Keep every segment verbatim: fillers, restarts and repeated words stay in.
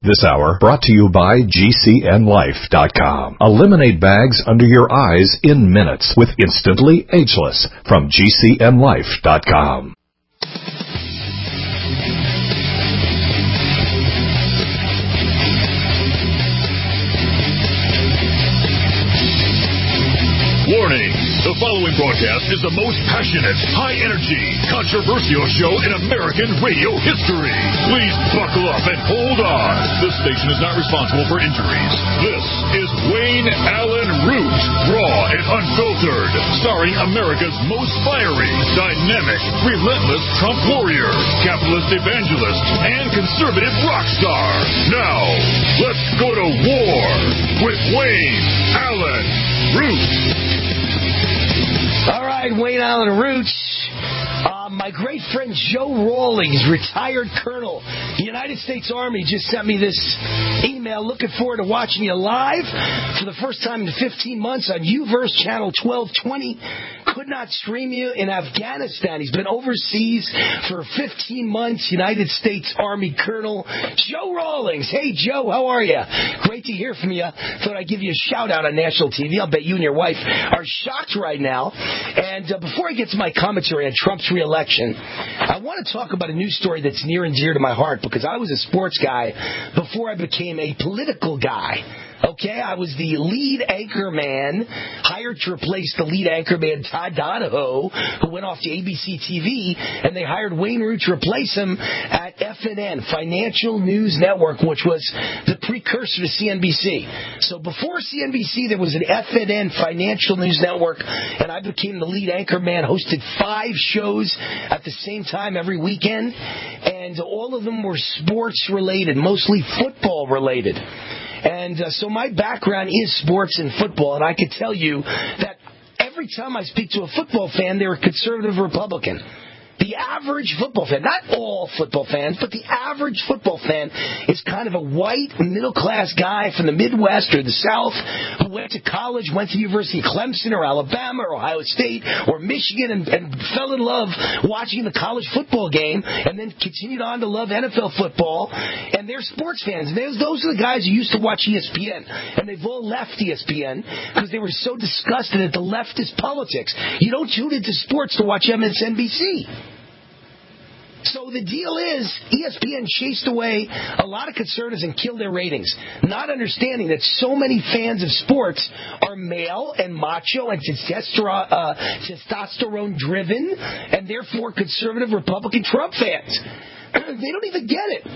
This hour brought to you by G C N Life dot com. Eliminate bags under your eyes in minutes with Instantly Ageless from G C N Life dot com. Warning! The following broadcast is the most passionate, high-energy, controversial show in American radio history. Please buckle up and hold on. This station is not responsible for injuries. This is Wayne Allen Root, raw and unfiltered, starring America's most fiery, dynamic, relentless Trump warrior, capitalist evangelist, and conservative rock star. Now, let's go to war with Wayne Allen Root. All right, Wayne Allen Roots. Uh, my great friend Joe Rawlings, retired colonel, the United States Army, just sent me this email. Looking forward to watching you live for the first time in fifteen months on U-verse Channel twelve twenty. Could not stream you in Afghanistan. He's been overseas for fifteen months. United States Army Colonel Joe Rawlings. Hey, Joe, how are you? Great to hear from you. Thought I'd give you a shout-out on national T V. I'll bet you and your wife are shocked right now. And uh, before I get to my commentary on Trump's reelection, I want to talk about a news story that's near and dear to my heart because I was a sports guy before I became a political guy. Okay, I was the lead anchor man, hired to replace the lead anchor man, Todd Donahoe, who went off to A B C T V, and they hired Wayne Root to replace him at F N N, Financial News Network, which was the precursor to C N B C. So before C N B C, there was an F N N, Financial News Network, and I became the lead anchor man, hosted five shows at the same time every weekend, and all of them were sports-related, mostly football-related. And uh, so my background is sports and football, and I can tell you that every time I speak to a football fan, they're a conservative Republican. The average football fan, not all football fans, but the average football fan is kind of a white, middle-class guy from the Midwest or the South who went to college, went to the University of Clemson or Alabama or Ohio State or Michigan and, and fell in love watching the college football game and then continued on to love N F L football. And they're sports fans. And those are the guys who used to watch E S P N. And they've all left E S P N because they were so disgusted at the leftist politics. You don't tune into sports to watch M S N B C. So the deal is, E S P N chased away a lot of conservatives and killed their ratings, not understanding that so many fans of sports are male and macho and testosterone, uh, testosterone-driven, and therefore conservative Republican Trump fans. They don't even get it.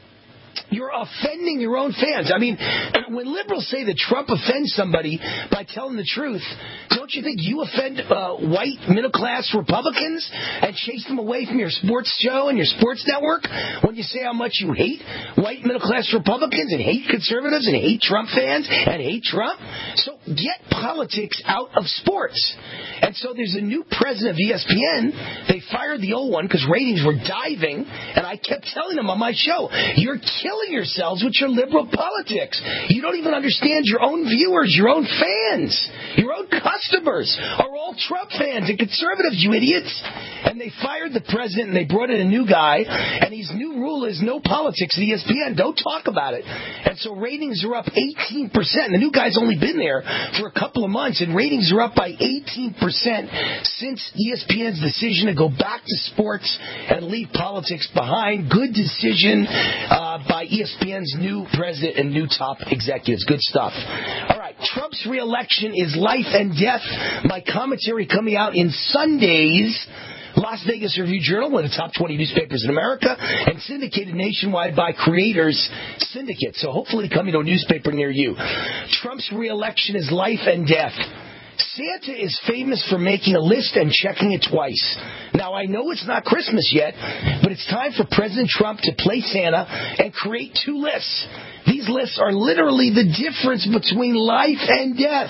You're offending your own fans. I mean, when liberals say that Trump offends somebody by telling the truth, don't you think you offend uh, white middle-class Republicans and chase them away from your sports show and your sports network when you say how much you hate white middle-class Republicans and hate conservatives and hate Trump fans and hate Trump? So get politics out of sports. And so there's a new president of E S P N. They fired the old one because ratings were diving, and I kept telling them on my show, you're killing yourselves with your liberal politics. You don't even understand your own viewers, your own fans, your own customers are all Trump fans and conservatives, you idiots. And they fired the president and they brought in a new guy, and his new rule is no politics at E S P N. Don't talk about it. And so ratings are up eighteen percent. The new guy's only been there for a couple of months, and ratings are up by eighteen percent since E S P N's decision to go back to sports and leave politics behind. Good decision uh, by E S P N's new president and new top executives. Good stuff. All right, Trump's reelection is life and death. My commentary coming out in Sunday's Las Vegas Review-Journal, one of the top twenty newspapers in America, and syndicated nationwide by Creators Syndicate. So hopefully coming to a newspaper near you. Trump's reelection is life and death. Santa is famous for making a list and checking it twice. Now, I know it's not Christmas yet, but it's time for President Trump to play Santa and create two lists. These lists are literally the difference between life and death.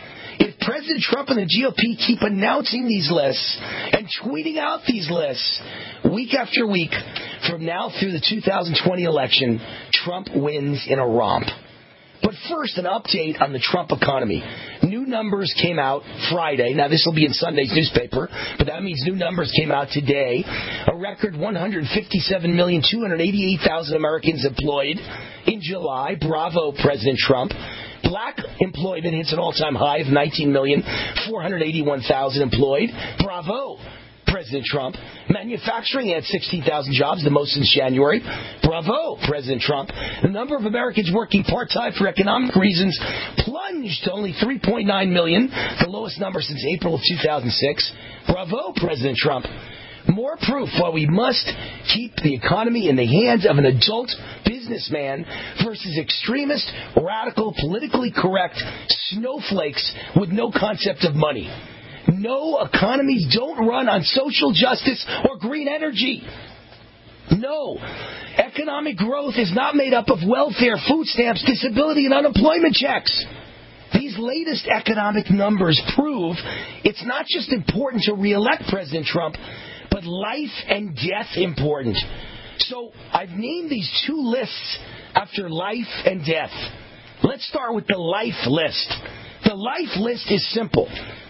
If President Trump and the G O P keep announcing these lists and tweeting out these lists week after week from now through the two thousand twenty election, Trump wins in a romp. But first, an update on the Trump economy. New numbers came out Friday. Now, this will be in Sunday's newspaper, but that means new numbers came out today. A record one hundred fifty-seven million, two hundred eighty-eight thousand Americans employed in July. Bravo, President Trump. Black employment hits an all-time high of nineteen million, four hundred eighty-one thousand employed. Bravo, President Trump. Manufacturing had sixteen thousand jobs, the most since January. Bravo, President Trump. The number of Americans working part-time for economic reasons plunged to only three point nine million, the lowest number since April of two thousand six. Bravo, President Trump. More proof why we must keep the economy in the hands of an adult businessman versus extremist, radical, politically correct snowflakes with no concept of money. No, economies don't run on social justice or green energy. No. Economic growth is not made up of welfare, food stamps, disability, and unemployment checks. These latest economic numbers prove it's not just important to re-elect President Trump, but life and death important. So I've named these two lists after life and death. Let's start with the life list. The life list is simple.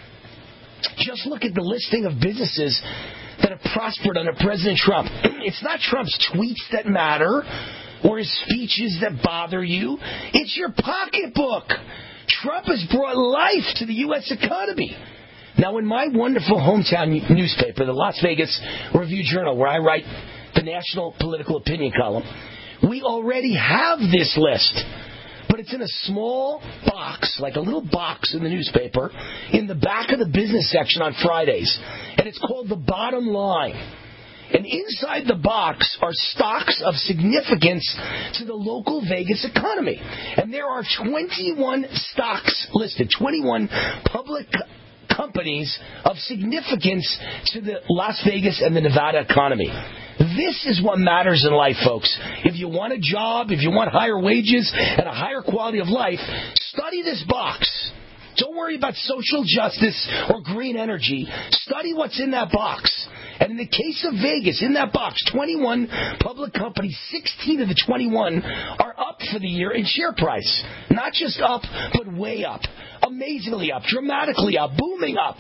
Just look at the listing of businesses that have prospered under President Trump. It's not Trump's tweets that matter or his speeches that bother you. It's your pocketbook. Trump has brought life to the U S economy. Now, in my wonderful hometown newspaper, the Las Vegas Review-Journal, where I write the national political opinion column, we already have this list. But it's in a small box, like a little box in the newspaper, in the back of the business section on Fridays. And it's called The Bottom Line. And inside the box are stocks of significance to the local Vegas economy. And there are twenty-one stocks listed, twenty-one public companies of significance to the Las Vegas and the Nevada economy. This is what matters in life, folks. If you want a job, if you want higher wages and a higher quality of life, study this box. Don't worry about social justice or green energy. Study what's in that box. And in the case of Vegas, in that box, twenty-one public companies, sixteen of the twenty-one are up for the year in share price. Not just up, but way up. Amazingly up, dramatically up, booming up.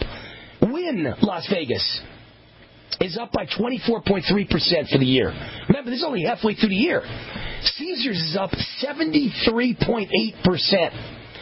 Wynn Las Vegas is up by twenty-four point three percent for the year. Remember, this is only halfway through the year. Caesars is up seventy-three point eight percent.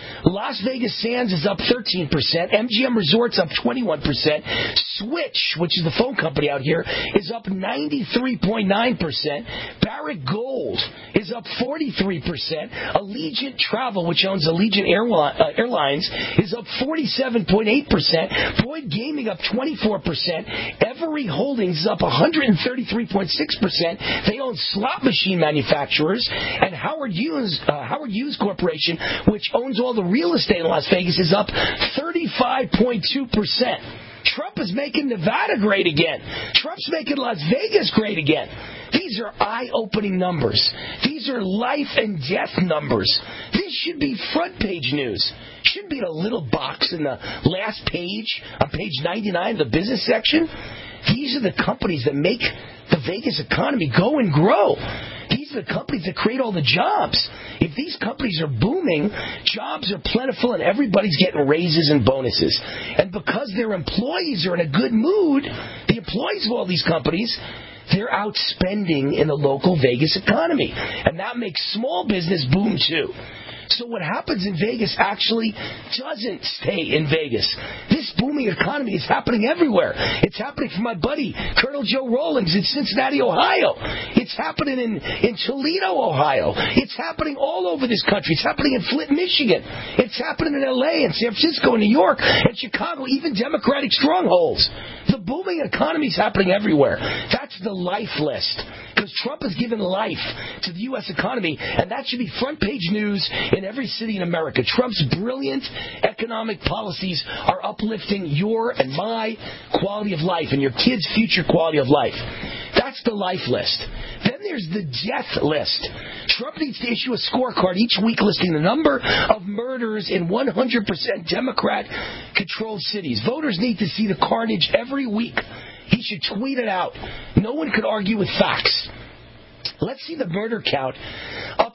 Las Vegas Sands is up thirteen percent. M G M Resorts up twenty-one percent. Switch, which is the phone company out here, is up ninety-three point nine percent. Barrick Gold is up forty-three percent. Allegiant Travel, which owns Allegiant Airlines, is up forty-seven point eight percent. Boyd Gaming up twenty-four percent. Every Holdings is up one hundred thirty-three point six percent. They own slot machine manufacturers. And Howard Hughes, uh, Howard Hughes Corporation, which owns all the real estate in Las Vegas, is up thirty-five point two percent. Trump is making Nevada great again. Trump's making Las Vegas great again. These are eye-opening numbers. These are life and death numbers. This should be front page news. Shouldn't be in a little box in the last page, on page ninety-nine of the business section. These are the companies that make the Vegas economy go and grow. These are the companies that create all the jobs. If these companies are booming, jobs are plentiful and everybody's getting raises and bonuses. And because their employees are in a good mood, the employees of all these companies, they're out spending in the local Vegas economy. And that makes small business boom too. So what happens in Vegas actually doesn't stay in Vegas. This booming economy is happening everywhere. It's happening for my buddy, Colonel Joe Rawlings in Cincinnati, Ohio. It's happening in, in Toledo, Ohio. It's happening all over this country. It's happening in Flint, Michigan. It's happening in L A and San Francisco and New York and Chicago, even Democratic strongholds. The booming economy is happening everywhere. That's the life list. Because Trump has given life to the U S economy, and that should be front page news in every city in America. Trump's brilliant economic policies are uplifting your and my quality of life and your kids' future quality of life. That's the life list. Then there's the death list. Trump needs to issue a scorecard each week listing the number of murders in one hundred percent Democrat-controlled cities. Voters need to see the carnage every week. He should tweet it out. No one could argue with facts. Let's see the murder count up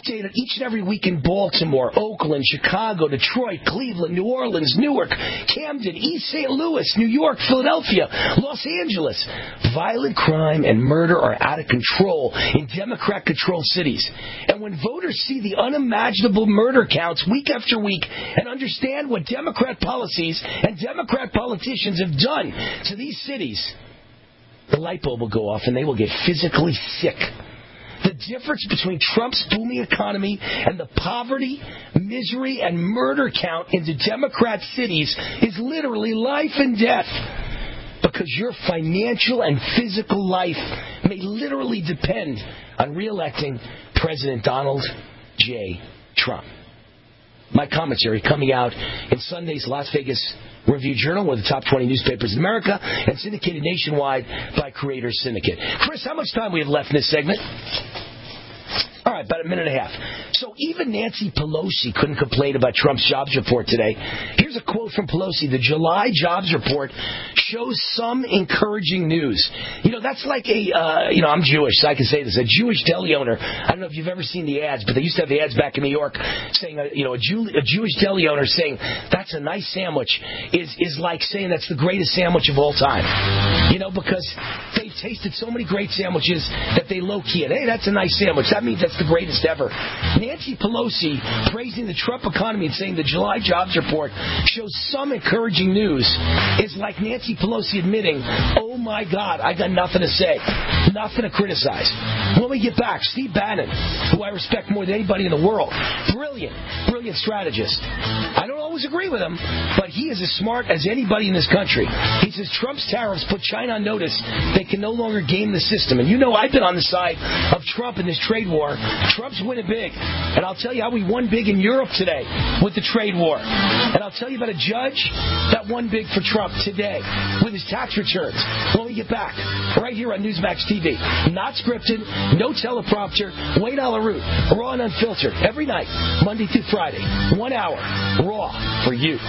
updated each and every week in Baltimore, Oakland, Chicago, Detroit, Cleveland, New Orleans, Newark, Camden, East Saint Louis, New York, Philadelphia, Los Angeles. Violent crime and murder are out of control in Democrat-controlled cities. And when voters see the unimaginable murder counts week after week and understand what Democrat policies and Democrat politicians have done to these cities, the light bulb will go off and they will get physically sick. The difference between Trump's booming economy and the poverty, misery, and murder count in the Democrat cities is literally life and death. Because your financial and physical life may literally depend on re-electing President Donald J. Trump. My commentary coming out in Sunday's Las Vegas Review-Journal, one of the top twenty newspapers in America, and syndicated nationwide by Creators Syndicate. Chris, how much time we have left in this segment? All right, about a minute and a half. So even Nancy Pelosi couldn't complain about Trump's jobs report today. Here's a quote from Pelosi. The July jobs report shows some encouraging news. You know, that's like a, uh, you know, I'm Jewish, so I can say this. A Jewish deli owner, I don't know if you've ever seen the ads, but they used to have the ads back in New York saying, uh, you know, a, Jew, a Jewish deli owner saying, that's a nice sandwich, is, is like saying that's the greatest sandwich of all time. You know, because they've tasted so many great sandwiches that they low-key it. Hey, that's a nice sandwich. That means that's the greatest ever. Nancy Pelosi praising the Trump economy and saying the July jobs report shows some encouraging news is like Nancy Pelosi admitting, oh my God, I got nothing to say, nothing to criticize. When we get back, Steve Bannon, who I respect more than anybody in the world, brilliant, brilliant strategist. I don't always agree with him, but he is as smart as anybody in this country. He says Trump's tariffs put China on notice. They can no longer game the system. And you know I've been on the side of Trump in this trade war. Trump's winning big. And I'll tell you how we won big in Europe today with the trade war. And I'll tell you about a judge that won big for Trump today with his tax returns. When we get back, right here on Newsmax T V. Not scripted, no teleprompter, Wayne Allyn Root, raw and unfiltered, every night, Monday through Friday. One hour, raw for you.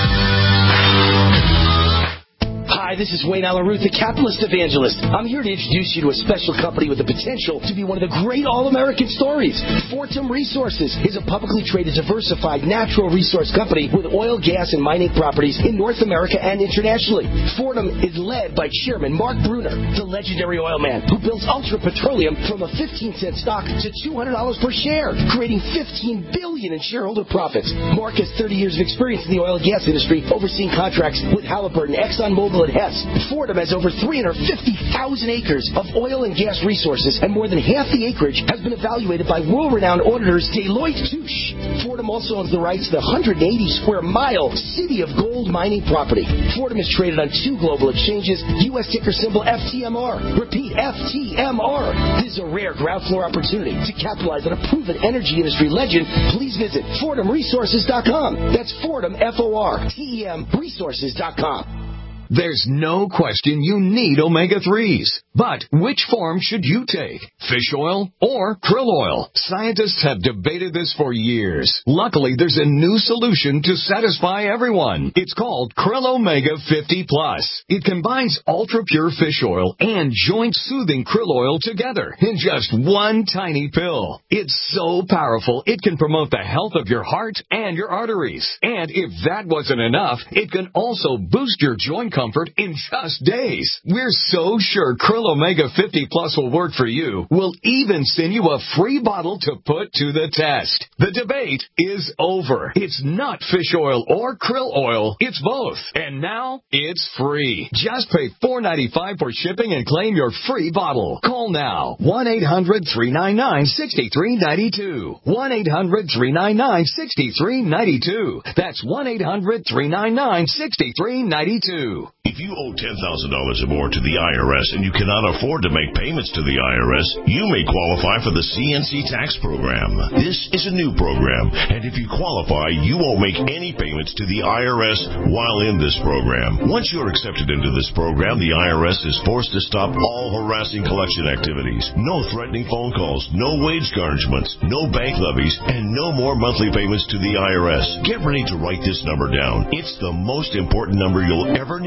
Hi, this is Wayne Allyn Root, the capitalist evangelist. I'm here to introduce you to a special company with the potential to be one of the great all-American stories. Fortum Resources is a publicly traded, diversified natural resource company with oil, gas, and mining properties in North America and internationally. Fortum is led by Chairman Mark Brunner, the legendary oil man who builds Ultra Petroleum from a fifteen cent stock to two hundred dollars per share, creating fifteen billion dollars in shareholder profits. Mark has thirty years of experience in the oil and gas industry, overseeing contracts with Halliburton, ExxonMobil, and Hess. Fortum has over three hundred fifty thousand acres of oil and gas resources, and more than half the acreage has been evaluated by world-renowned auditors Deloitte Touche. Fortum also owns the rights to the one hundred eighty square mile City of Gold mining property. Fortum is traded on two global exchanges, U S ticker symbol F T M R. Repeat, F T M R. This is a rare ground floor opportunity to capitalize on a proven energy industry legend. Please visit Fortum Resources dot com. That's Fortum, F O R T E M, Resources dot com. There's no question you need omega threes. But which form should you take? Fish oil or krill oil? Scientists have debated this for years. Luckily, there's a new solution to satisfy everyone. It's called Krill Omega fifty plus. It combines ultra-pure fish oil and joint-soothing krill oil together in just one tiny pill. It's so powerful, it can promote the health of your heart and your arteries. And if that wasn't enough, it can also boost your joint comfort in just days. We're so sure Krill Omega fifty plus will work for you. We'll even send you a free bottle to put to the test. The debate is over. It's not fish oil or krill oil. It's both. And now it's free. Just pay four dollars and ninety-five cents for shipping and claim your free bottle. Call now. one eight hundred three nine nine six three nine two. one eight hundred three nine nine six three nine two. That's one eight hundred three nine nine six three nine two. If you owe ten thousand dollars or more to the I R S and you cannot afford to make payments to the I R S, you may qualify for the C N C tax program. This is a new program, and if you qualify, you won't make any payments to the I R S while in this program. Once you're accepted into this program, the I R S is forced to stop all harassing collection activities. No threatening phone calls, no wage garnishments, no bank levies, and no more monthly payments to the I R S. Get ready to write this number down. It's the most important number you'll ever need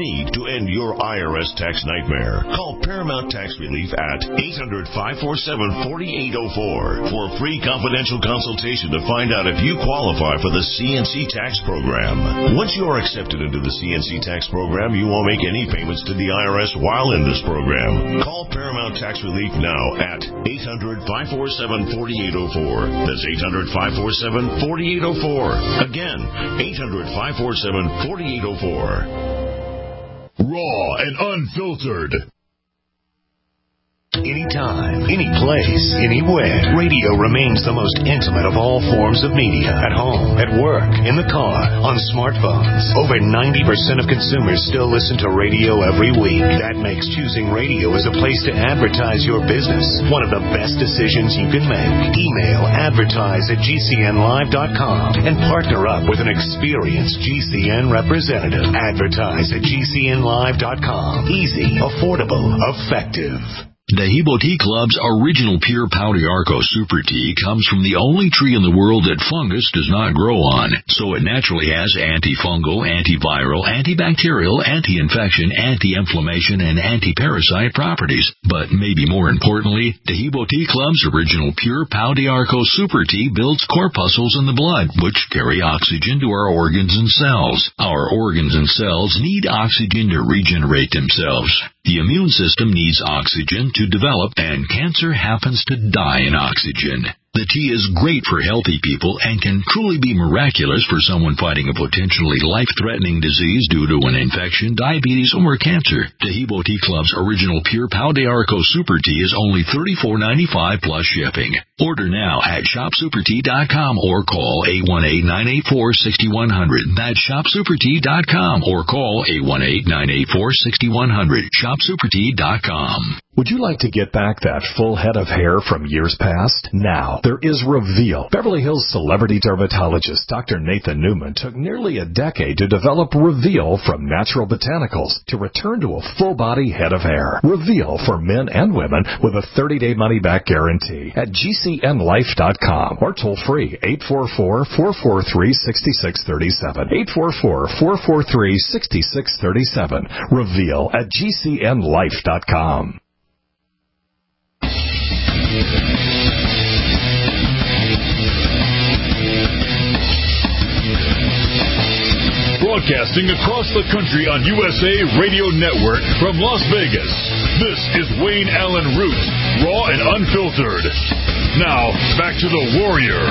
need to end your I R S tax nightmare. Call Paramount Tax Relief at eight hundred, five four seven, four eight zero four for a free confidential consultation to find out if you qualify for the C N C tax program. Once you are accepted into the C N C tax program, you won't make any payments to the I R S while in this program. Call Paramount Tax Relief now at eight hundred, five four seven, four eight zero four. That's eight hundred, five four seven, four eight zero four. Again, eight hundred, five four seven, four eight zero four. Raw and unfiltered. Anytime, any place, anywhere. Radio remains the most intimate of all forms of media. At home, at work, in the car, on smartphones. Over ninety percent of consumers still listen to radio every week. That makes choosing radio as a place to advertise your business one of the best decisions you can make. Email advertise at G C N live dot com and partner up with an experienced G C N representative. Advertise at G C N live dot com. Easy, affordable, effective. Dehibo Tea Club's original pure Pau d'Arco Super Tea comes from the only tree in the world that fungus does not grow on, so it naturally has antifungal, antiviral, antibacterial, anti-infection, anti-inflammation, and anti-parasite properties. But maybe more importantly, Dehibo Tea Club's original pure Pau d'Arco Super Tea builds corpuscles in the blood, which carry oxygen to our organs and cells. Our organs and cells need oxygen to regenerate themselves. The immune system needs oxygen to develop, and cancer happens to die in oxygen. The tea is great for healthy people and can truly be miraculous for someone fighting a potentially life-threatening disease due to an infection, diabetes, or cancer. Dehibo Tea Club's original pure Pau d'Arco Super Tea is only thirty-four ninety-five plus shipping. Order now at shop super tea dot com or call eight one eight, nine eight four, six one zero zero. That's shop super tea dot com or call eight one eight, nine eight four, six one zero zero. shop super tea dot com. Would you like to get back that full head of hair from years past? Now, there is Reveal. Beverly Hills celebrity dermatologist Doctor Nathan Newman took nearly a decade to develop Reveal from natural botanicals to return to a full-body head of hair. Reveal for men and women with a thirty-day money-back guarantee at G C N life dot com or toll-free eight four four, four four three, six six three seven. eight four four, four four three, six six three seven. Reveal at G C N life dot com. Broadcasting across the country on U S A Radio Network from Las Vegas, this is Wayne Allen Root, raw and unfiltered. Now, back to the Warrior.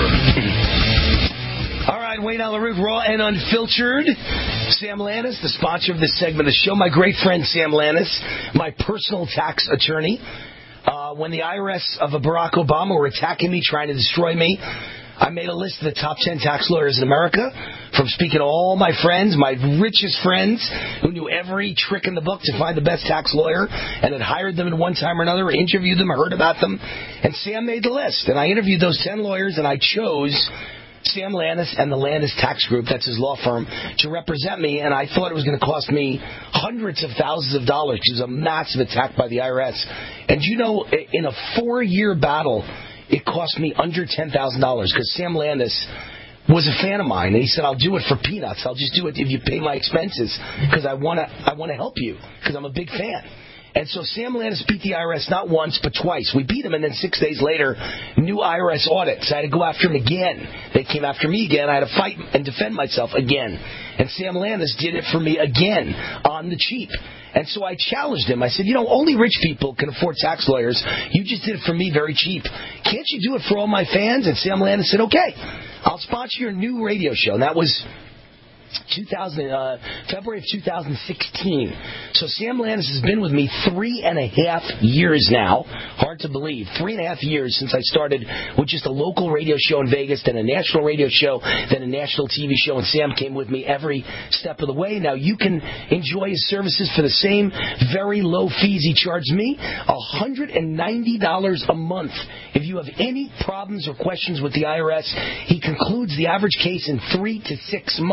All right, Wayne Allen Root, raw and unfiltered. Sam Lannis, the sponsor of this segment of the show. My great friend Sam Lannis, my personal tax attorney. Uh, when the I R S of Barack Obama were attacking me, trying to destroy me, I made a list of the top ten tax lawyers in America, from speaking to all my friends, my richest friends, who knew every trick in the book to find the best tax lawyer, and had hired them at one time or another, or interviewed them, or heard about them. And Sam made the list. And I interviewed those ten lawyers, and I chose Sam Lannis and the Lannis Tax Group, that's his law firm, to represent me, and I thought it was going to cost me hundreds of thousands of dollars, which is a massive attack by the I R S. And you know, in a four-year battle, it cost me under ten thousand dollars, because Sam Lannis was a fan of mine, and he said, I'll do it for peanuts. I'll just do it if you pay my expenses, because I want to I want to help you, because I'm a big fan. And so Sam Lannis beat the I R S not once, but twice. We beat him, and then six days later, new I R S audit. So I had to go after him again. They came after me again. I had to fight and defend myself again. And Sam Lannis did it for me again on the cheap. And so I challenged him. I said, you know, only rich people can afford tax lawyers. You just did it for me very cheap. Can't you do it for all my fans? And Sam Lannis said, okay, I'll sponsor your new radio show. And that was two thousand, uh, February of two thousand sixteen. So Sam Lannis has been with me three and a half years now. Hard to believe. Three and a half years since I started with just a local radio show in Vegas, then a national radio show, then a national T V show, and Sam came with me every step of the way. Now you can enjoy his services for the same very low fees he charged me, one hundred ninety dollars a month. If you have any problems or questions with the I R S, he concludes the average case in three to six months.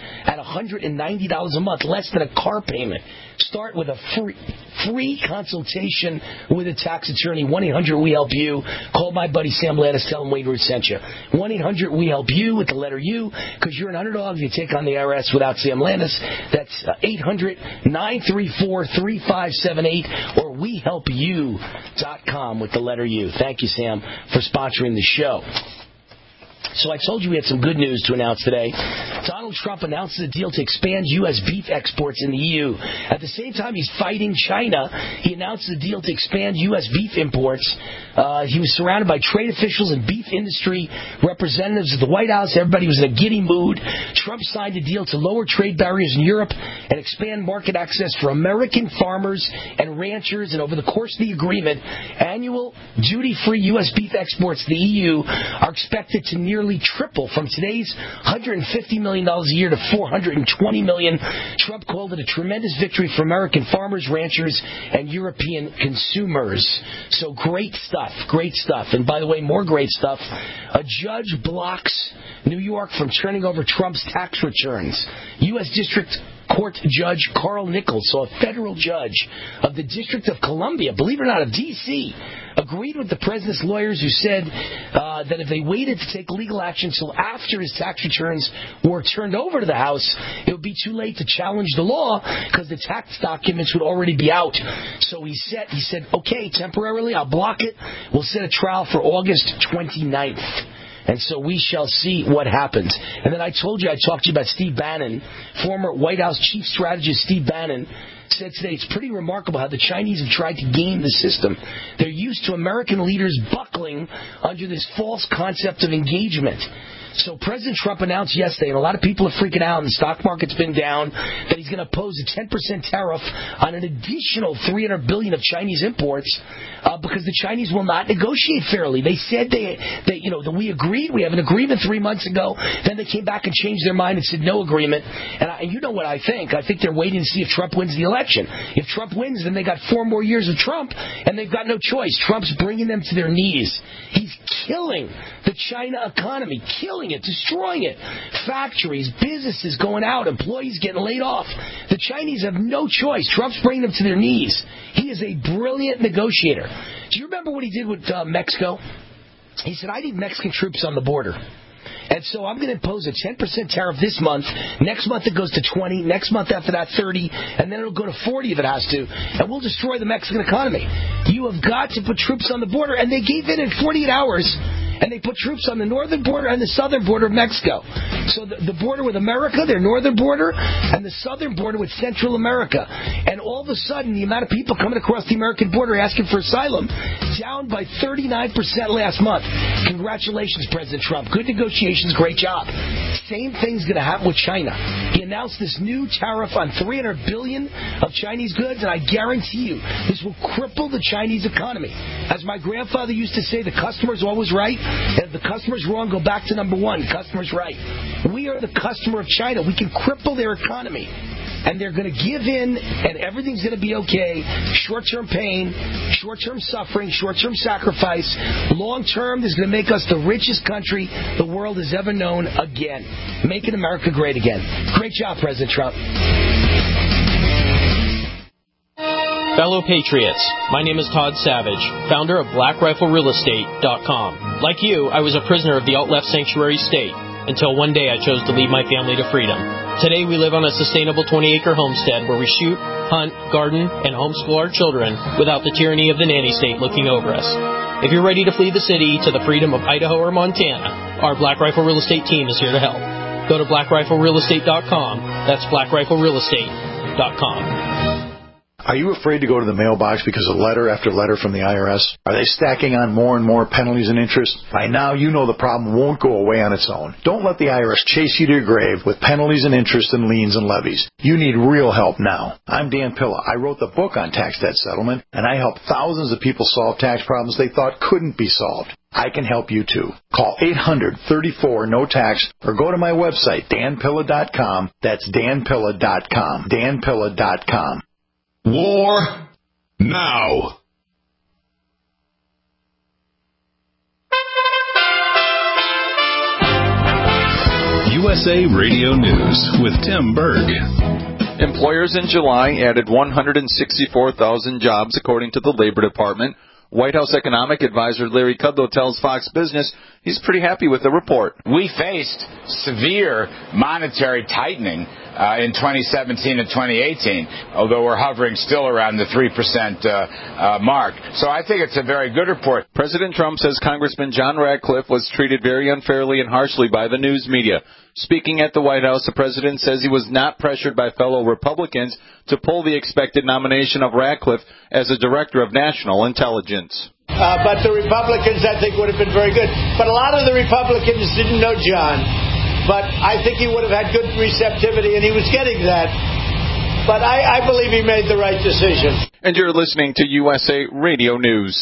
at one hundred ninety dollars a month, less than a car payment. Start with a free free consultation with a tax attorney. one eight hundred we help you. Call my buddy Sam Lattis. Tell him Wayne Root sent you. one eight hundred we help you with the letter U, because you're an underdog if you take on the I R S without Sam Lattis. That's eight hundred nine three four three five seven eight or we help you dot com with the letter U. Thank you, Sam, for sponsoring the show. So I told you we had some good news to announce today. Donald Trump announced a deal to expand U S beef exports in the E U. At the same time he's fighting China, he announced a deal to expand U S beef imports. Uh, he was surrounded by trade officials and beef industry representatives at the White House. Everybody was in a giddy mood. Trump signed a deal to lower trade barriers in Europe and expand market access for American farmers and ranchers. And over the course of the agreement, annual duty-free U S beef exports to the E U are expected to nearly triple from today's one hundred fifty million dollars a year to four hundred twenty million dollars. Trump called it a tremendous victory for American farmers, ranchers, and European consumers. So great stuff, great stuff. And by the way, more great stuff. A judge blocks New York from turning over Trump's tax returns. U S District Court Judge Carl Nichols, so a federal judge of the District of Columbia, believe it or not, of D C, agreed with the president's lawyers who said uh, that if they waited to take legal action until after his tax returns were turned over to the House, it would be too late to challenge the law because the tax documents would already be out. So he said, he said, okay, temporarily, I'll block it. We'll set a trial for August twenty-ninth. And so we shall see what happens. And then I told you, I talked to you about Steve Bannon. Former White House chief strategist Steve Bannon said today it's pretty remarkable how the Chinese have tried to game the system. They're used to American leaders buckling under this false concept of engagement. So President Trump announced yesterday, and a lot of people are freaking out, and the stock market's been down, that he's going to impose a ten percent tariff on an additional three hundred billion dollars of Chinese imports uh, because the Chinese will not negotiate fairly. They said they, they, you know, that we agreed. We have an agreement three months ago. Then they came back and changed their mind and said no agreement. And, I, and you know what I think. I think they're waiting to see if Trump wins the election. If Trump wins, then they got four more years of Trump, and they've got no choice. Trump's bringing them to their knees. He's killing the China economy, killing it, destroying it. Factories, businesses going out, employees getting laid off. The Chinese have no choice. Trump's bringing them to their knees. He is a brilliant negotiator. Do you remember what he did with uh, Mexico? He said, I need Mexican troops on the border. And so I'm going to impose a ten percent tariff this month. Next month it goes to twenty. Next month after that, thirty. And then it'll go to forty if it has to. And we'll destroy the Mexican economy. You have got to put troops on the border. And they gave in in forty-eight hours. And they put troops on the northern border and the southern border of Mexico. So the, the border with America, their northern border, and the southern border with Central America. And all of a sudden, the amount of people coming across the American border asking for asylum, down by thirty-nine percent last month. Congratulations, President Trump. Good negotiations, great job. Same thing's going to happen with China. He announced this new tariff on three hundred billion dollars of Chinese goods, and I guarantee you, this will cripple the Chinese economy. As my grandfather used to say, the customer's always right. And if the customer's wrong, go back to number one. Customer's right. We are the customer of China. We can cripple their economy. And they're going to give in, and everything's going to be okay. Short-term pain, short-term suffering, short-term sacrifice. Long-term is going to make us the richest country the world has ever known again. Making America great again. Great job, President Trump. Fellow Patriots, my name is Todd Savage, founder of Black Rifle Real Estate dot com. Like you, I was a prisoner of the alt-left sanctuary state until one day I chose to lead my family to freedom. Today we live on a sustainable twenty-acre homestead where we shoot, hunt, garden, and homeschool our children without the tyranny of the nanny state looking over us. If you're ready to flee the city to the freedom of Idaho or Montana, our Black Rifle Real Estate team is here to help. Go to Black Rifle Real Estate dot com. That's Black Rifle Real Estate dot com. Are you afraid to go to the mailbox because of letter after letter from the I R S? Are they stacking on more and more penalties and interest? By now, you know the problem won't go away on its own. Don't let the I R S chase you to your grave with penalties and interest and liens and levies. You need real help now. I'm Dan Pilla. I wrote the book on tax debt settlement, and I help thousands of people solve tax problems they thought couldn't be solved. I can help you too. Call eight hundred, thirty-four, no tax or go to my website, Dan Pilla dot com. That's Dan Pilla dot com. Dan Pilla dot com. War now. You U S A Radio News with Tim Berg. Employers in July added one hundred sixty-four thousand jobs, according to the Labor Department. White House economic advisor Larry Kudlow tells Fox Business he's pretty happy with the report. We faced severe monetary tightening uh, in twenty seventeen and twenty eighteen, although we're hovering still around the three percent uh, uh, mark. So I think it's a very good report. President Trump says Congressman John Ratcliffe was treated very unfairly and harshly by the news media. Speaking at the White House, the president says he was not pressured by fellow Republicans to pull the expected nomination of Ratcliffe as a director of national intelligence. Uh, but the Republicans, I think, would have been very good. But a lot of the Republicans didn't know John. But I think he would have had good receptivity, and he was getting that. But I, I believe he made the right decision. And you're listening to U S A Radio News.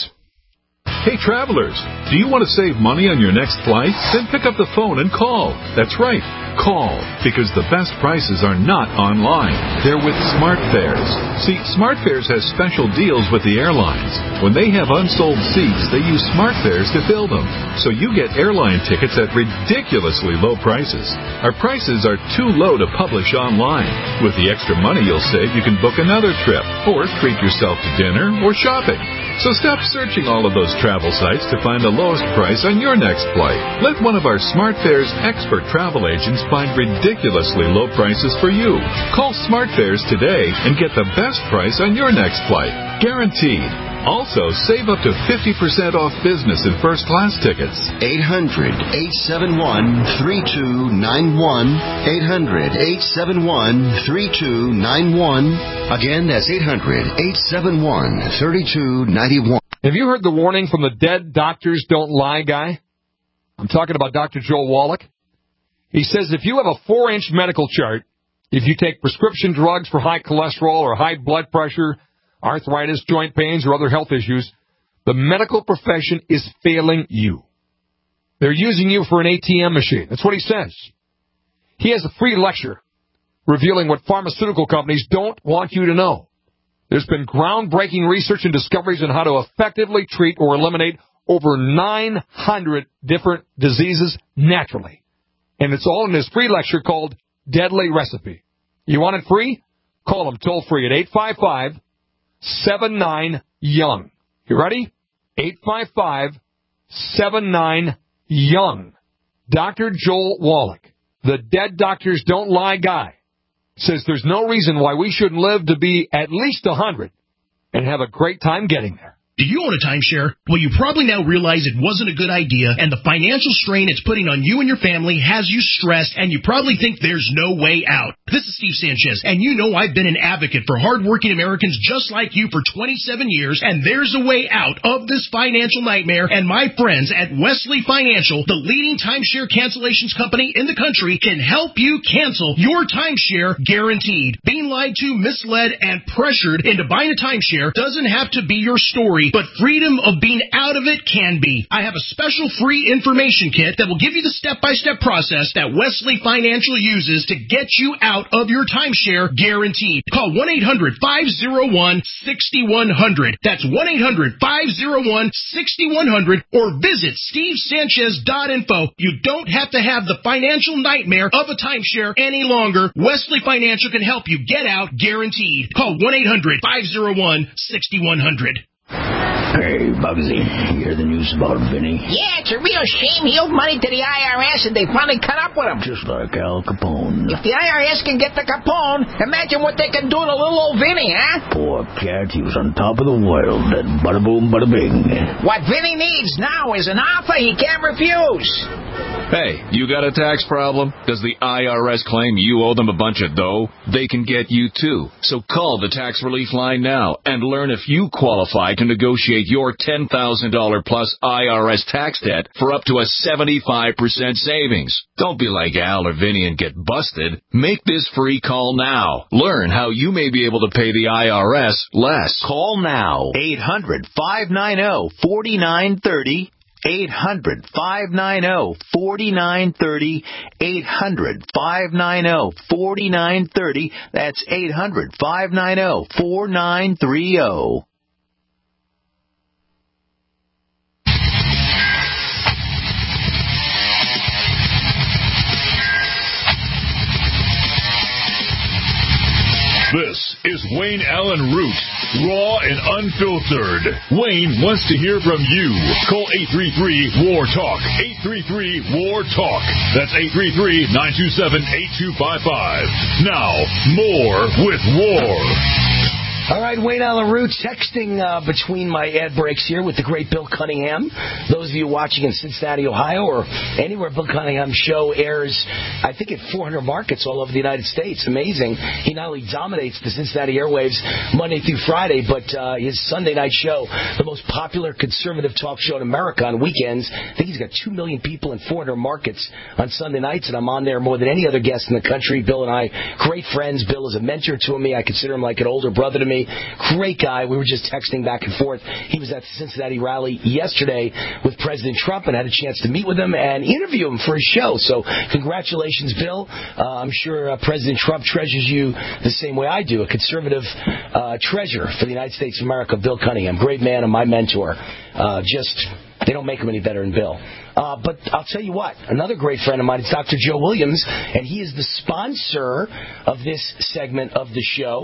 Hey, travelers, do you want to save money on your next flight? Then pick up the phone and call. That's right, call, because the best prices are not online. They're with SmartFares. See, SmartFares has special deals with the airlines. When they have unsold seats, they use SmartFares to fill them. So you get airline tickets at ridiculously low prices. Our prices are too low to publish online. With the extra money you'll save, you can book another trip, or treat yourself to dinner or shopping. So stop searching all of those travel sites to find the lowest price on your next flight. Let one of our SmartFares expert travel agents find ridiculously low prices for you. Call SmartFares today and get the best price on your next flight. Guaranteed. Also, save up to fifty percent off business and first class tickets. eight hundred, eight seven one, three two nine one. eight hundred, eight seven one, three two nine one. Again, that's eight hundred, eight seven one, three two nine one. Have you heard the warning from the Dead Doctors Don't Lie guy? I'm talking about Doctor Joel Wallach. He says if you have a four-inch medical chart, if you take prescription drugs for high cholesterol or high blood pressure, arthritis, joint pains, or other health issues, the medical profession is failing you. They're using you for an A T M machine. That's what he says. He has a free lecture revealing what pharmaceutical companies don't want you to know. There's been groundbreaking research and discoveries on how to effectively treat or eliminate over nine hundred different diseases naturally. And it's all in his free lecture called Deadly Recipe. You want it free? Call him toll free at eight five five, seven nine, young. You ready? eight five five, seven nine, young. Doctor Joel Wallach, the Dead Doctors Don't Lie guy, says there's no reason why we shouldn't live to be at least one hundred and have a great time getting there. Do you own a timeshare? Well, you probably now realize it wasn't a good idea, and the financial strain it's putting on you and your family has you stressed, and you probably think there's no way out. This is Steve Sanchez, and you know I've been an advocate for hardworking Americans just like you for twenty-seven years, and there's a way out of this financial nightmare, and my friends at Wesley Financial, the leading timeshare cancellations company in the country, can help you cancel your timeshare guaranteed. Being lied to, misled, and pressured into buying a timeshare doesn't have to be your story, but freedom of being out of it can be. I have a special free information kit that will give you the step-by-step process that Wesley Financial uses to get you out of your timeshare guaranteed. Call one eight hundred, five oh one, six one zero zero. That's one eight hundred, five oh one, six one zero zero, or visit steve sanchez dot info. You don't have to have the financial nightmare of a timeshare any longer. Wesley Financial can help you get out guaranteed. Call one eight hundred, five oh one, six one zero zero. Hey, Bugsy, you hear the news about Vinny? Yeah, it's a real shame he owed money to the I R S and they finally cut up with him. Just like Al Capone. If the I R S can get the Capone, imagine what they can do to little old Vinny, huh? Poor cat, he was on top of the world, and bada boom, bada bing. What Vinny needs now is an offer he can't refuse. Hey, you got a tax problem? Does the I R S claim you owe them a bunch of dough? They can get you too. So call the tax relief line now and learn if you qualify to negotiate your ten thousand dollars plus I R S tax debt for up to a seventy-five percent savings. Don't be like Al or Vinny and get busted. Make this free call now. Learn how you may be able to pay the I R S less. Call now. eight hundred, five nine zero, four nine three zero. eight hundred, five nine zero, four nine three zero. eight hundred, five nine zero, four nine three zero. That's eight hundred, five nine zero, four nine three zero. Wayne Allen Root, raw and unfiltered. Wayne wants to hear from you. Call eight three three, W A R, TALK. eight three three, W A R, TALK. That's eight three three, nine two seven, eight two five five. Now, more with War. All right, Wayne Allen Root, texting uh, between my ad breaks here with the great Bill Cunningham. Those of you watching in Cincinnati, Ohio, or anywhere Bill Cunningham's show airs, I think at four hundred markets all over the United States. Amazing. He not only dominates the Cincinnati airwaves Monday through Friday, but uh, his Sunday night show, the most popular conservative talk show in America on weekends. I think he's got two million people in four hundred markets on Sunday nights, and I'm on there more than any other guest in the country. Bill and I, great friends. Bill is a mentor to me. I consider him like an older brother to me. Great guy. We were just texting back and forth. He was at the Cincinnati rally yesterday with President Trump and had a chance to meet with him and interview him for his show. So congratulations, Bill. Uh, I'm sure uh, President Trump treasures you the same way I do, a conservative uh, treasure for the United States of America, Bill Cunningham. Great man and my mentor. Uh, just, they don't make him any better than Bill. Uh, but I'll tell you what, another great friend of mine is Doctor Joe Williams, and he is the sponsor of this segment of the show.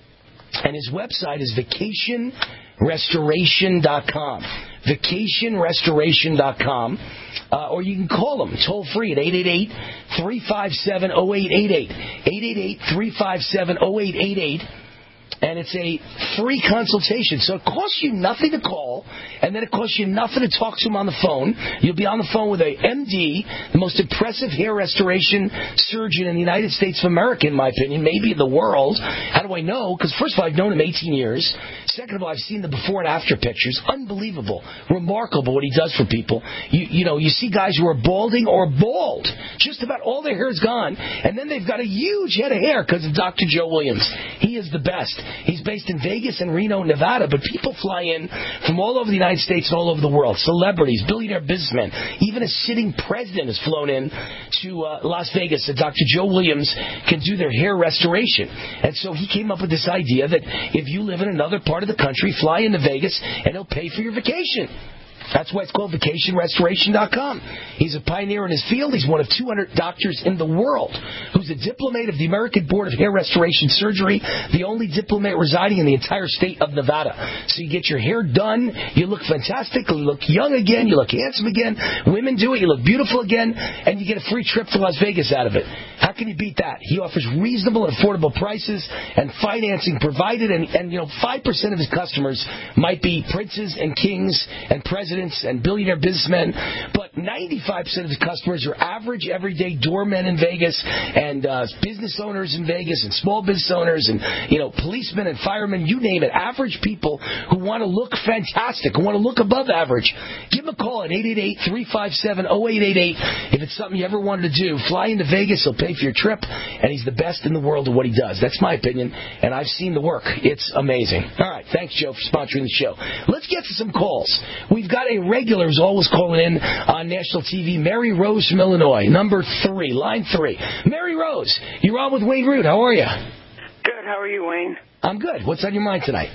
And his website is vacation restoration dot com. vacation restoration dot com. Uh, or you can call him toll free at eight eight eight, three five seven, zero eight eight eight. eight eight eight, three five seven, zero eight eight eight. And it's a free consultation. So it costs you nothing to call, and then it costs you nothing to talk to him on the phone. You'll be on the phone with a M D, the most impressive hair restoration surgeon in the United States of America, in my opinion, maybe in the world. How do I know? Because first of all, I've known him eighteen years. Second of all, I've seen the before and after pictures. Unbelievable. Remarkable what he does for people. You, you know, you see guys who are balding or bald. Just about all their hair is gone, and then they've got a huge head of hair because of Doctor Joe Williams. He is the best. He's based in Vegas and Reno, Nevada, but people fly in from all over the United States and all over the world. Celebrities, billionaire businessmen, even a sitting president has flown in to uh, Las Vegas so Doctor Joe Williams can do their hair restoration. And so he came up with this idea that if you live in another part of the country, fly into Vegas and he'll pay for your vacation. That's why it's called vacation restoration dot com. He's a pioneer in his field. He's one of two hundred doctors in the world who's a diplomat of the American Board of Hair Restoration Surgery, the only diplomat residing in the entire state of Nevada. So you get your hair done, you look fantastic, you look young again, you look handsome again, women do it, you look beautiful again, and you get a free trip to Las Vegas out of it. How can you beat that? He offers reasonable and affordable prices and financing provided, and, and you know, five percent of his customers might be princes and kings and presidents and billionaire businessmen, but ninety-five percent of the customers are average, everyday doormen in Vegas and uh, business owners in Vegas and small business owners and, you know, policemen and firemen, you name it, average people who want to look fantastic, who want to look above average. Give him a call at eight eight eight, three five seven, zero eight eight eight. If it's something you ever wanted to do, fly into Vegas, he'll pay for your trip, and he's the best in the world at what he does. That's my opinion, and I've seen the work. It's amazing. All right, thanks, Joe, for sponsoring the show. Let's get to some calls. We've got a regular who's always calling in on national T V, Mary Rose from Illinois, number three, line three. Mary Rose, you're on with Wayne Root. How are you? Good. How are you, Wayne? I'm good. What's on your mind tonight?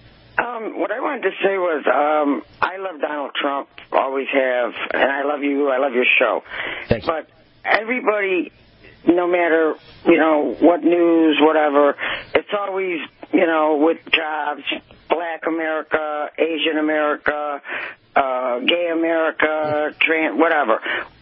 Um, what I wanted to say was um, I love Donald Trump, always have, and I love you. I love your show. Thank you. But everybody, no matter, you know, what news, whatever, it's always, you know, with jobs, Black America, Asian America, uh, gay America, trans, whatever.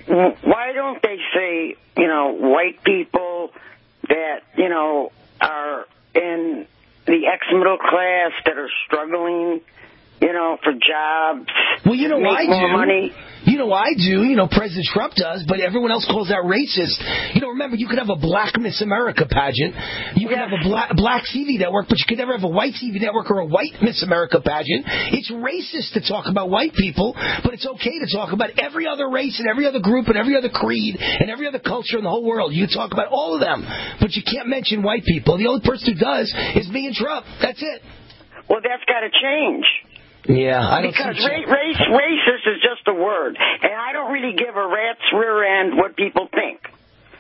Why don't they say, you know, white people that, you know, are in the ex-middle class that are struggling, you know, for jobs, well, you know, make I more do. money? You know, I do. You know, President Trump does, but everyone else calls that racist. You know, remember, you could have a Black Miss America pageant. You could have a black, black T V network, but you could never have a white T V network or a white Miss America pageant. It's racist to talk about white people, but it's okay to talk about every other race and every other group and every other creed and every other culture in the whole world. You can talk about all of them, but you can't mention white people. The only person who does is me and Trump. That's it. Well, that's got to change. Yeah, I don't because think ra- race, racist is just a word, and I don't really give a rat's rear end what people think. You know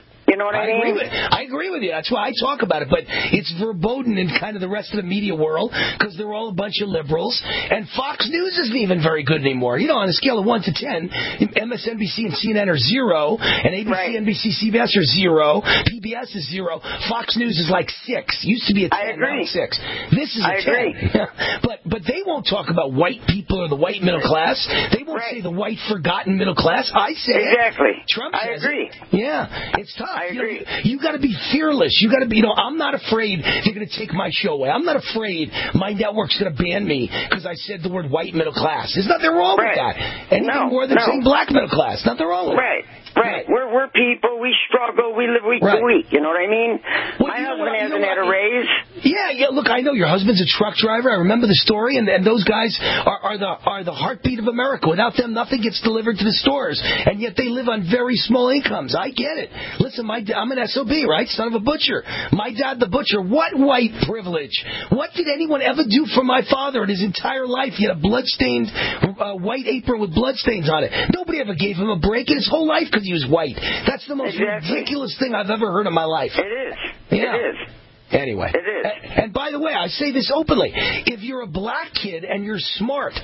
know what I, I mean? Agree with, I agree with you. That's why I talk about it. But it's verboten in kind of the rest of the media world because they're all a bunch of liberals. And Fox News isn't even very good anymore. You know, on a scale of one to ten, M S N B C and C N N are zero, and A B C, right. N B C, C B S are zero, P B S is zero. Fox News is like six. Used to be a ten, I agree. now it's six. This is a I ten. agree. but but they won't talk about white people or the white middle class. They won't right. say the white forgotten middle class. I say exactly. it. Trump I says agree. it. Yeah, it's tough. I you agree. Know, you, you got to be fearless. You got to be. You know, I'm not afraid they're going to take my show away. I'm not afraid my network's going to ban me because I said the word white middle class. There's nothing wrong right. with that. Anything no, more than no. saying black middle class. Nothing wrong with right. it. Right. right. We're we're people. We struggle. We live week right. to week. You know what I mean? Well, my you know husband what, hasn't you know had a raise. Yeah, yeah. Look, I know your husband's a truck driver. I remember the story, and, and those guys are, are the are the heartbeat of America. Without them, nothing gets delivered to the stores, and yet they live on very small incomes. I get it. Listen, my I'm an S O B, right? Son of a butcher. My dad, the butcher. What white privilege? What did anyone ever do for my father in his entire life? He had a bloodstained uh, white apron with bloodstains on it. Nobody ever gave him a break in his whole life because he was white. That's the most exactly. ridiculous thing I've ever heard in my life. It is. Yeah. It is. Anyway. It is. And, and by the way, I say this openly. If you're a black kid and you're smart,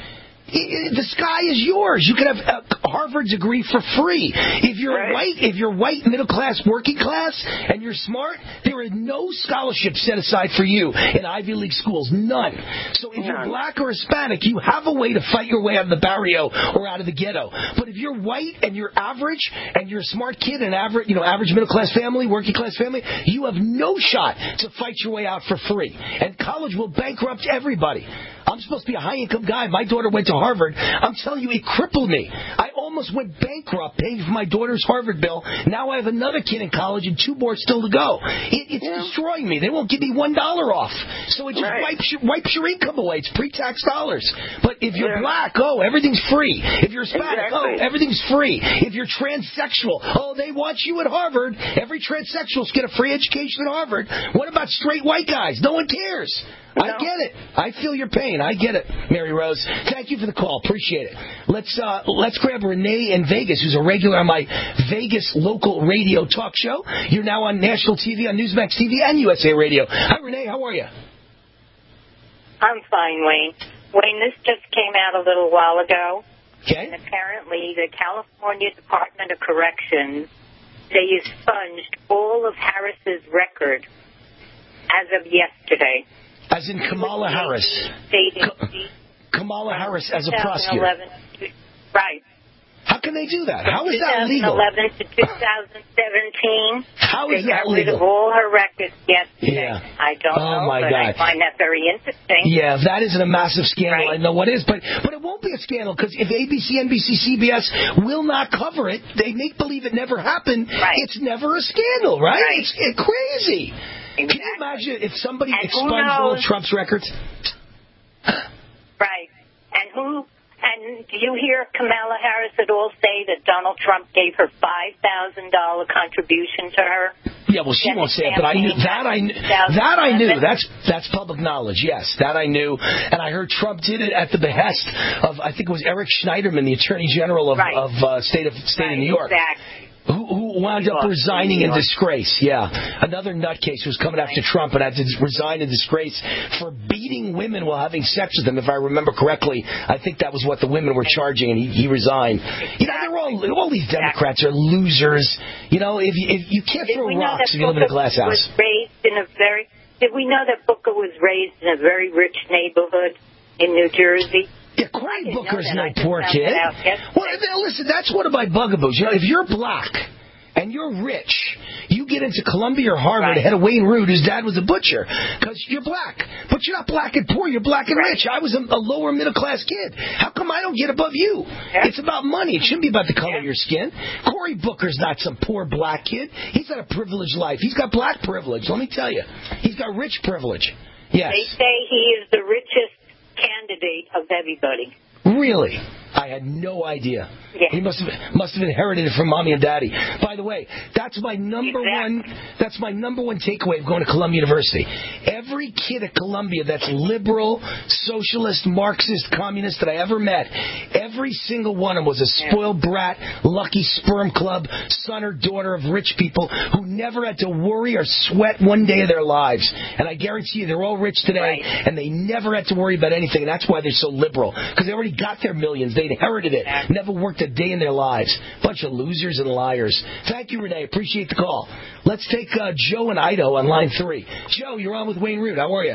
the sky is yours. You can have a Harvard degree for free. If you're right. white, if you're white, middle class, working class, and you're smart, there are no scholarships set aside for you in Ivy League schools. None. So if None. you're black or Hispanic, you have a way to fight your way out of the barrio or out of the ghetto. But if you're white and you're average and you're a smart kid, an average, you know, average middle class family, working class family, you have no shot to fight your way out for free. And college will bankrupt everybody. I'm supposed to be a high-income guy. My daughter went to Harvard. I'm telling you, it crippled me. I almost went bankrupt paying for my daughter's Harvard bill. Now I have another kid in college and two more still to go. It, it's yeah. destroying me. They won't give me one dollar off. So it just right. wipes, your, wipes your income away. It's pre-tax dollars. But if you're yeah. black, oh, everything's free. If you're Hispanic, exactly. oh, everything's free. If you're transsexual, oh, they want you at Harvard. Every transsexual's get a free education at Harvard. What about straight white guys? No one cares. No. I get it. I feel your pain. I get it, Mary Rose. Thank you for the call. Appreciate it. Let's uh, let's grab Renee in Vegas, who's a regular on my Vegas local radio talk show. You're now on national T V, on Newsmax T V, and U S A Radio. Hi, Renee. How are you? I'm fine, Wayne. Wayne, this just came out a little while ago. Okay. And apparently the California Department of Corrections, they expunged all of Harris's record as of yesterday. As in Kamala Harris. Kamala Harris as a prosecutor. Right. How can they do that? How is that legal? twenty eleven to two thousand seventeen. How is they that got rid legal? of all her records yesterday. Yeah. I don't oh know, my but God. I find that very interesting. Yeah, if that isn't a massive scandal, right. I know what is. But but it won't be a scandal because if A B C, N B C, C B S will not cover it, they make believe it never happened. Right. It's never a scandal, right? right. It's, it's crazy. Exactly. Can you imagine if somebody and expunged all of Trump's records? Right. And who? And do you hear Kamala Harris at all say that Donald Trump gave her five thousand dollars contribution to her? Yeah, well, she won't say it, but I knew that. I knew that. I knew that's that's public knowledge. Yes, that I knew, and I heard Trump did it at the behest of I think it was Eric Schneiderman, the Attorney General of, right. of uh, state of state right, of New York. Exactly. Who, who wound up resigning in disgrace. Yeah. Another nutcase was coming after Trump and had to resign in disgrace for beating women while having sex with them, if I remember correctly. I think that was what the women were charging, and he, he resigned. You know, they're all, all these Democrats are losers. You know, if you, if you can't throw rocks if you live in a glass house. Was raised in a very, did we know that Booker was raised in a very rich neighborhood in New Jersey? Yeah, Cory Booker's no poor kid. Well, listen, that's one of my bugaboos. You know, if you're black and you're rich, you get into Columbia or Harvard right. ahead of Wayne Root, whose dad was a butcher, because you're black. But you're not black and poor, you're black and right. rich. I was a, a lower middle class kid. How come I don't get above you? Yeah. It's about money. It shouldn't be about the color yeah. of your skin. Cory Booker's not some poor black kid. He's got a privileged life. He's got black privilege, let me tell you. He's got rich privilege. Yes. They say he is the richest candidate of everybody. Really? I had no idea. Yeah. He must have must have inherited it from mommy and daddy. By the way, that's my number exactly. one. That's my number one takeaway of going to Columbia University. Every kid at Columbia that's liberal, socialist, Marxist, communist that I ever met, every single one of them was a spoiled brat, lucky sperm club, son or daughter of rich people who never had to worry or sweat one day of their lives. And I guarantee you, they're all rich today, right. and they never had to worry about anything. And that's why they're so liberal, because they already got their millions. They inherited it. Never worked a day in their lives. Bunch of losers and liars. Thank you, Renee. Appreciate the call. Let's take uh, Joe and Ido on line three. Joe, you're on with Wayne Root. How are you?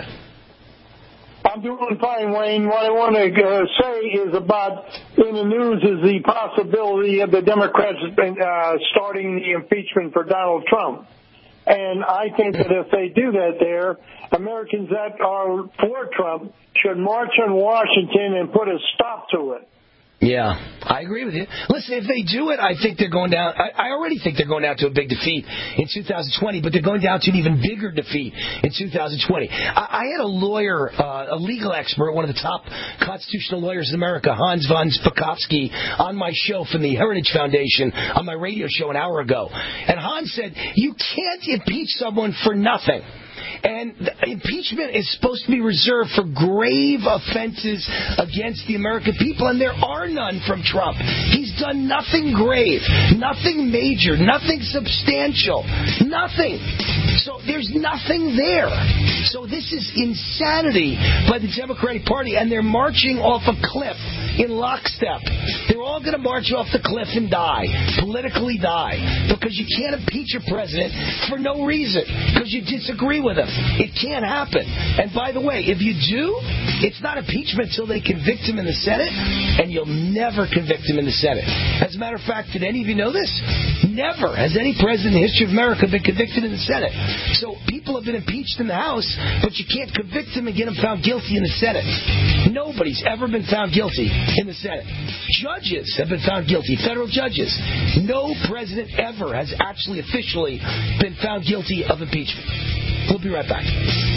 I'm doing fine, Wayne. What I want to uh, say is about, in the news, is the possibility of the Democrats uh, starting the impeachment for Donald Trump. And I think that if they do that there, Americans that are for Trump should march on Washington and put a stop to it. Yeah, I agree with you. Listen, if they do it, I think they're going down. I, I already think they're going down to a big defeat in two thousand twenty, but they're going down to an even bigger defeat in two thousand twenty. I, I had a lawyer, uh, a legal expert, one of the top constitutional lawyers in America, Hans von Spakovsky, on my show from the Heritage Foundation on my radio show an hour ago. And Hans said, you can't impeach someone for nothing. And impeachment is supposed to be reserved for grave offenses against the American people, and there are none from Trump. He's done nothing grave, nothing major, nothing substantial, nothing. So there's nothing there. So this is insanity by the Democratic Party, and they're marching off a cliff in lockstep. They're all going to march off the cliff and die, politically die, because you can't impeach a president for no reason, because you disagree with him. It can't happen. And by the way, if you do, it's not impeachment until they convict him in the Senate, and you'll never convict him in the Senate. As a matter of fact, did any of you know this? Never has any president in the history of America been convicted in the Senate. So people have been impeached in the House, but you can't convict them and get them found guilty in the Senate. Nobody's ever been found guilty in the Senate. Judges have been found guilty, federal judges. No president ever has actually officially been found guilty of impeachment. We'll be right back.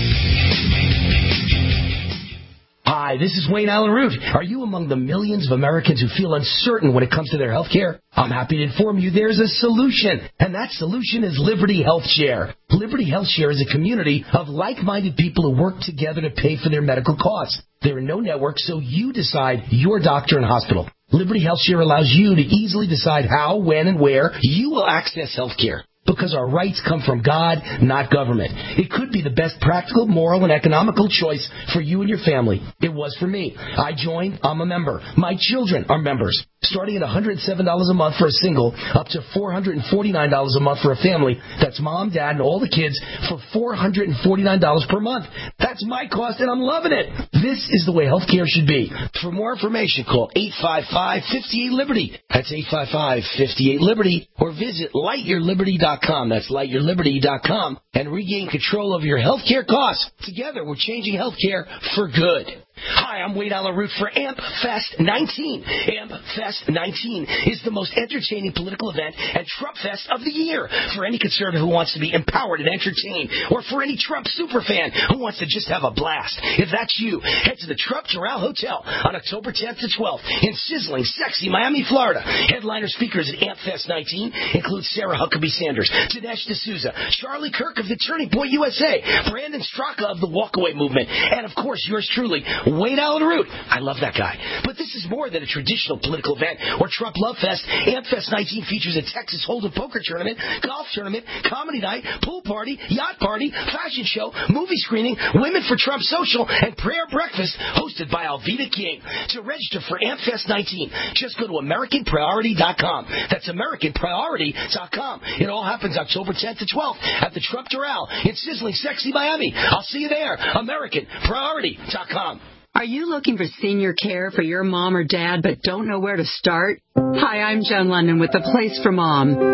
Hi, this is Wayne Allen Root. Are you among the millions of Americans who feel uncertain when it comes to their health care? I'm happy to inform you there's a solution, and that solution is Liberty Health Share. Liberty Health Share is a community of like-minded people who work together to pay for their medical costs. There are no networks, so you decide your doctor and hospital. Liberty Health Share allows you to easily decide how, when, and where you will access health care. Because our rights come from God, not government. It could be the best practical, moral, and economical choice for you and your family. It was for me. I joined. I'm a member. My children are members. Starting at one hundred seven dollars a month for a single, up to four hundred forty-nine dollars a month for a family. That's mom, dad, and all the kids for four hundred forty-nine dollars per month. That's my cost, and I'm loving it. This is the way healthcare should be. For more information, call eight five five, five eight, Liberty. That's eight five five, five eight, Liberty. Or visit light your liberty dot com. That's light your liberty dot com. And regain control of your healthcare costs. Together, we're changing healthcare for good. Hi, I'm Wade Allen Root for A M P Fest nineteen. A M P Fest nineteen is the most entertaining political event and Trump Fest of the year for any conservative who wants to be empowered and entertained, or for any Trump superfan who wants to just have a blast. If that's you, head to the Trump Doral Hotel on October tenth to twelfth in sizzling, sexy Miami, Florida. Headliner speakers at A M P Fest nineteen include Sarah Huckabee Sanders, Dinesh D'Souza, Charlie Kirk of the Turning Point U S A, Brandon Straka of the Walkaway Movement, and of course yours truly, Wayne Allen Root. I love that guy. But this is more than a traditional political event or Trump Love Fest. A M P Fest nineteen features a Texas Hold'em poker tournament, golf tournament, comedy night, pool party, yacht party, fashion show, movie screening, Women for Trump social, and prayer breakfast hosted by Alveda King. To register for A M P Fest nineteen, just go to American Priority dot com. That's American Priority dot com. It all happens October tenth to twelfth at the Trump Doral in sizzling, sexy Miami. I'll see you there. American Priority dot com. Are you looking for senior care for your mom or dad but don't know where to start? Hi, I'm Joan London with The Place for Mom. Nobody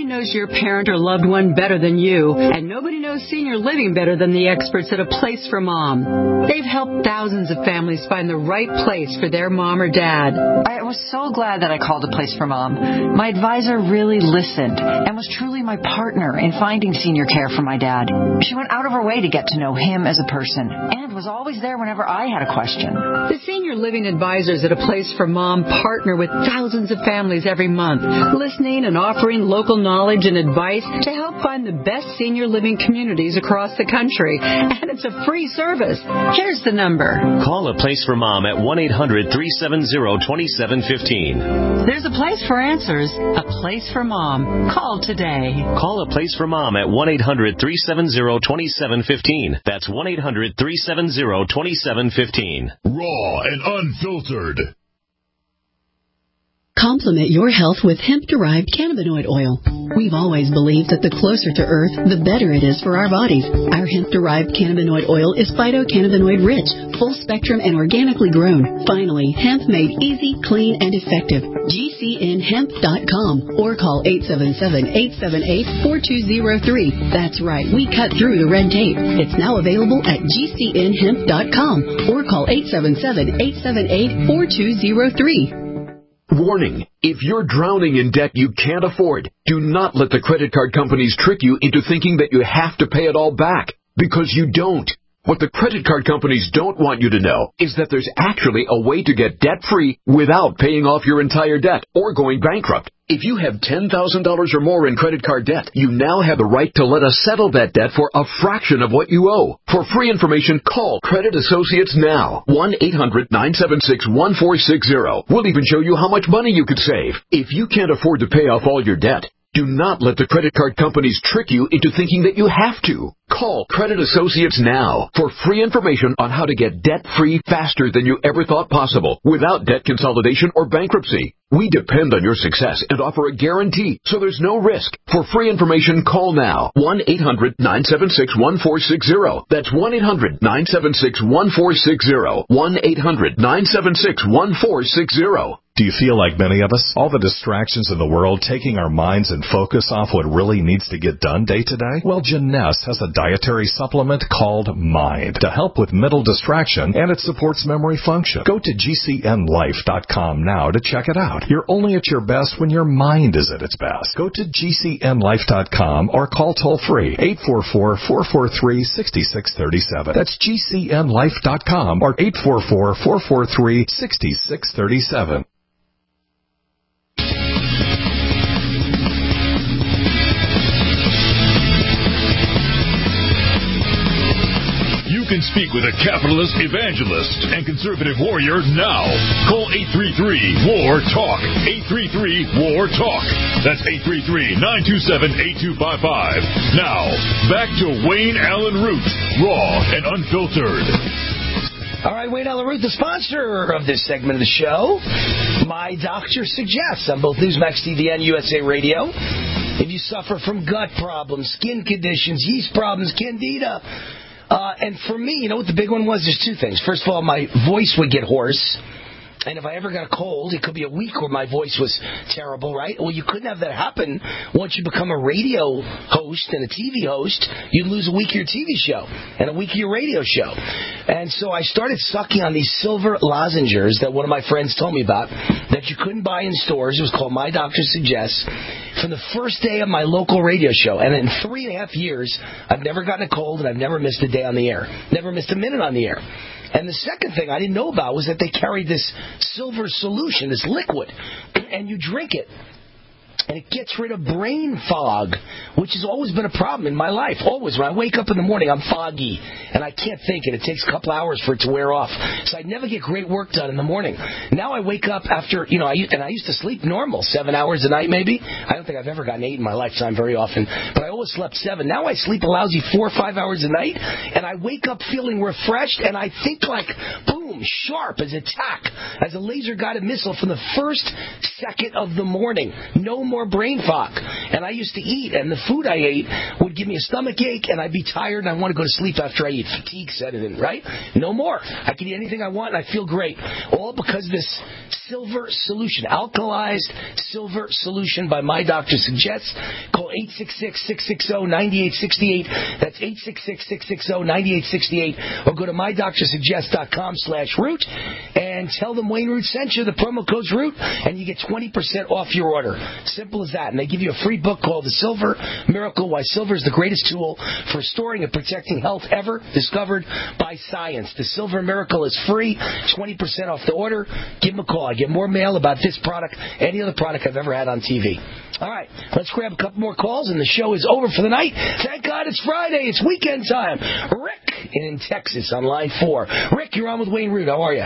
nobody knows your parent or loved one better than you, and nobody knows senior living better than the experts at A Place for Mom. They've helped thousands of families find the right place for their mom or dad. I was so glad that I called A Place for Mom. My advisor really listened and was truly my partner in finding senior care for my dad. She went out of her way to get to know him as a person and was always there whenever I had a question. The senior living advisors at A Place for Mom partner with thousands of families every month, listening and offering local knowledge and advice to help find the best senior living communities across the country. And it's a free service. Here's the number. Call A Place for Mom at one eight hundred three seven zero two seven one five. There's a place for answers, a place for Mom. Call today. Call A Place for Mom at one eight hundred three seven zero two seven one five. That's one eight hundred three seven zero two seven one five. Raw and unfiltered. Complement your health with hemp-derived cannabinoid oil. We've always believed that the closer to Earth, the better it is for our bodies. Our hemp-derived cannabinoid oil is phytocannabinoid-rich, full-spectrum, and organically grown. Finally, hemp made easy, clean, and effective. G C N hemp dot com or call eight seven seven, eight seven eight, four two zero three. That's right, we cut through the red tape. It's now available at G C N hemp dot com or call eight seven seven, eight seven eight, four two zero three. Warning, if you're drowning in debt you can't afford, do not let the credit card companies trick you into thinking that you have to pay it all back, because you don't. What the credit card companies don't want you to know is that there's actually a way to get debt-free without paying off your entire debt or going bankrupt. If you have ten thousand dollars or more in credit card debt, you now have the right to let us settle that debt for a fraction of what you owe. For free information, call Credit Associates now. one eight hundred nine seven six one four six zero. We'll even show you how much money you could save. If you can't afford to pay off all your debt, do not let the credit card companies trick you into thinking that you have to. Call Credit Associates now for free information on how to get debt-free faster than you ever thought possible without debt consolidation or bankruptcy. We depend on your success and offer a guarantee, so there's no risk. For free information, call now. one eight hundred nine seven six one four six zero. That's one eight hundred nine seven six one four six zero. one eight hundred nine seven six one four six zero. Do you feel like many of us? All the distractions in the world taking our minds and focus off what really needs to get done day to day? Well, Janess has a dietary supplement called Mind to help with mental distraction, and it supports memory function. Go to G C N life dot com now to check it out. You're only at your best when your mind is at its best. Go to G C N life dot com or call toll-free eight four four, four four three, six six three seven. That's G C N life dot com or eight four four, four four three, six six three seven. You can speak with a capitalist evangelist and conservative warrior now. Call eight three three, W A R, TALK. eight three three, W A R, TALK. That's eight three three, nine two seven, eight two five five. Now, back to Wayne Allen Root, raw and unfiltered. All right, Wayne Allen Root, the sponsor of this segment of the show. My doctor suggests on both Newsmax T V and U S A Radio. If you suffer from gut problems, skin conditions, yeast problems, candida, Uh, and for me, you know what the big one was? There's two things. First of all, my voice would get hoarse. And if I ever got a cold, it could be a week where my voice was terrible, right? Well, you couldn't have that happen once you become a radio host and a T V host. You'd lose a week of your T V show and a week of your radio show. And so I started sucking on these silver lozenges that one of my friends told me about that you couldn't buy in stores. It was called My Doctor Suggests. From the first day of my local radio show, and in three and a half years, I've never gotten a cold and I've never missed a day on the air. Never missed a minute on the air. And the second thing I didn't know about was that they carried this silver solution, this liquid, and you drink it. And it gets rid of brain fog, which has always been a problem in my life. Always. When I wake up in the morning, I'm foggy, and I can't think, and it takes a couple hours for it to wear off. So I never get great work done in the morning. Now I wake up after, you know, I, and I used to sleep normal, seven hours a night maybe. I don't think I've ever gotten eight in my lifetime very often, but I always slept seven. Now I sleep a lousy four or five hours a night, and I wake up feeling refreshed, and I think like, boom, sharp as a tack, as a laser-guided missile from the first second of the morning. No no more brain fog. And I used to eat, and the food I ate would give me a stomach ache, and I'd be tired, and I want to go to sleep after I eat. Fatigue set it in, right? No more. I can eat anything I want, and I feel great. All because of this silver solution, alkalized silver solution by My Doctor Suggests. Call eight six six, six six zero, nine eight six eight. That's eight six six, six six zero, nine eight six eight. Or go to my doctor suggest dot com slash root and tell them Wayne Root sent you. The promo code's Root, and you get twenty percent off your order. Simple as that. And they give you a free book called The Silver Miracle, Why Silver is the Greatest Tool for Restoring and Protecting Health Ever, discovered by science. The Silver Miracle is free, twenty percent off the order. Give them a call. I get more mail about this product, any other product I've ever had on T V. All right, let's grab a couple more calls, and the show is over for the night. Thank God it's Friday. It's weekend time. Rick in Texas on line four. Rick, you're on with Wayne Root. How are you?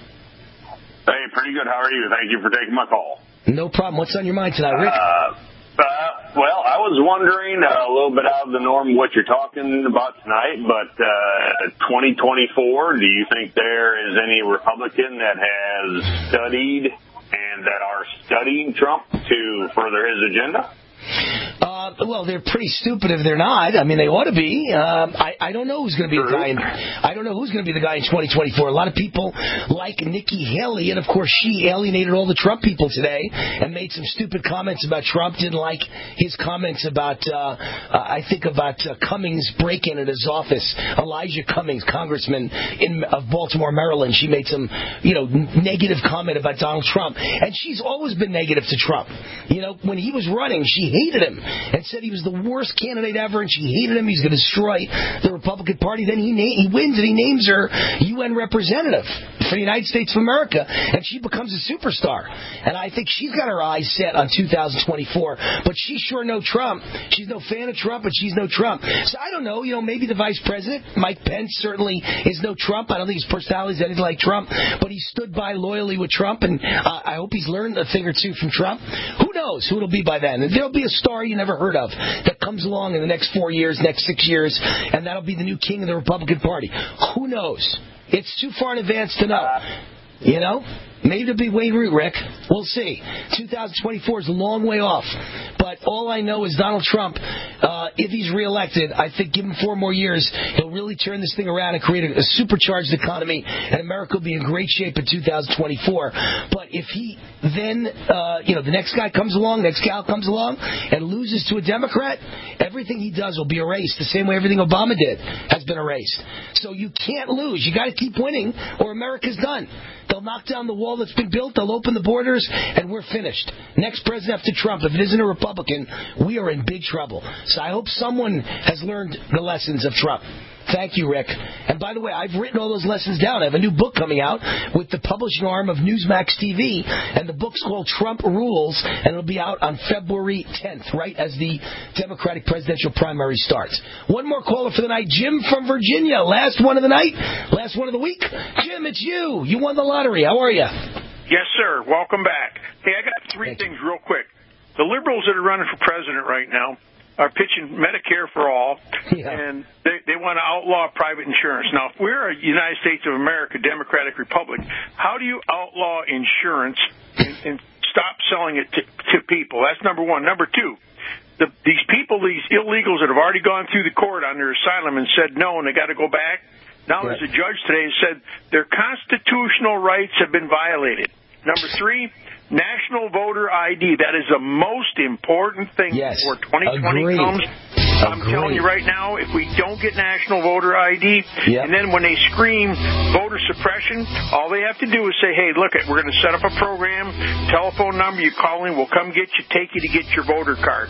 Hey, pretty good. How are you? Thank you for taking my call. No problem. What's on your mind tonight, Rick? Uh, uh, well, I was wondering uh, a little bit out of the norm what you're talking about tonight, but uh, twenty twenty-four, do you think there is any Republican that has studied and that are studying Trump to further his agenda? Uh, well, they're pretty stupid if they're not. I mean, they ought to be. Um, I, I don't know who's going to be the guy. In, I don't know who's going to be the guy in twenty twenty-four. A lot of people like Nikki Haley, and of course, she alienated all the Trump people today and made some stupid comments about Trump. Didn't like his comments about, uh, uh, I think about uh, Cummings break-in at his office. Elijah Cummings, congressman in of Baltimore, Maryland. She made some, you know, negative comment about Donald Trump, and she's always been negative to Trump. You know, when he was running, she hated him and said he was the worst candidate ever, and she hated him. He's going to destroy the Republican Party. Then he na- he wins, and he names her U N representative for the United States of America, and she becomes a superstar. And I think she's got her eyes set on two thousand twenty-four, but she's sure no Trump. She's no fan of Trump, but she's no Trump. So I don't know. You know, maybe the vice president, Mike Pence, certainly is no Trump. I don't think his personality is anything like Trump, but he stood by loyally with Trump, and uh, I hope he's learned a thing or two from Trump. Who knows who it'll be by then? And there'll be a star you never heard of that comes along in the next four years, next six years, and that'll be the new king of the Republican Party. Who knows? It's too far in advance to know. You know? Maybe it'll be Wayne Root, Rick. We'll see. two thousand twenty-four is a long way off. But all I know is Donald Trump, uh, if he's reelected, I think give him four more years, he'll really turn this thing around and create a, a supercharged economy, and America will be in great shape in two thousand twenty-four. But if he then, uh, you know, the next guy comes along, next gal comes along, and loses to a Democrat, everything he does will be erased, the same way everything Obama did has been erased. So you can't lose. You got to keep winning, or America's done. They'll knock down the wall that's been built, they'll open the borders, and we're finished. Next president after Trump, if it isn't a Republican, we are in big trouble. So I hope someone has learned the lessons of Trump. Thank you, Rick. And by the way, I've written all those lessons down. I have a new book coming out with the publishing arm of Newsmax T V, and the book's called Trump Rules, and it'll be out on February tenth, right as the Democratic presidential primary starts. One more caller for the night, Jim from Virginia. Last one of the night, last one of the week. Jim, it's you. You won the lottery. How are you? Yes, sir. Welcome back. Hey, I got three Thank things you. real quick. The liberals that are running for president right now are pitching Medicare for all, yeah. and they, they want to outlaw private insurance. Now, if we're a United States of America Democratic Republic, how do you outlaw insurance and, and stop selling it to, to people? That's number one. Number two, the, these people, these illegals that have already gone through the court on their asylum and said no, and they got to go back. Now yeah. there's a judge today who said their constitutional rights have been violated. Number three, national voter I D. That is the most important thing yes. before twenty twenty Agreed. comes. I'm Agreed. telling you right now, if we don't get national voter I D, yep. and then when they scream voter suppression, all they have to do is say, hey, look, we're going to set up a program, telephone number, you call in, we'll come get you, take you to get your voter card.